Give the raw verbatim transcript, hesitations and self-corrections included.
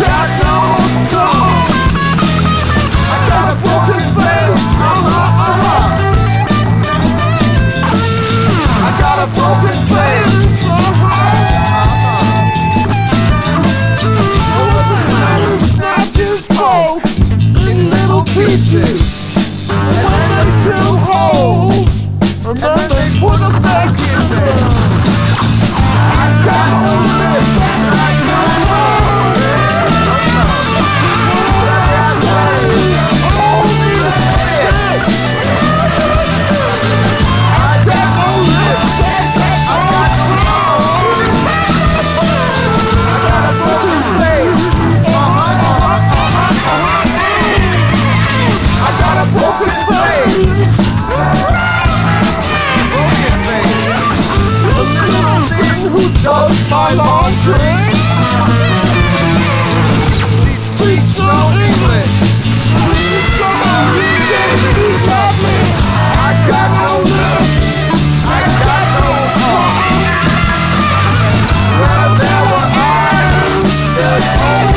got no soul. I got a broken face. Uh-huh, uh-huh. I got a broken face. Uh-huh. I was a man who snapped his coat in little pieces. And when they grew whole, and then they put them back in there. I got no lips like no heart. What I say, only a stick. I got no lips like no heart. I got a broken face. I got a broken face. Who does my laundry? She speaks no English. Come, you change, love me. I got no lips. I got no heart. Where there were eyes, there's no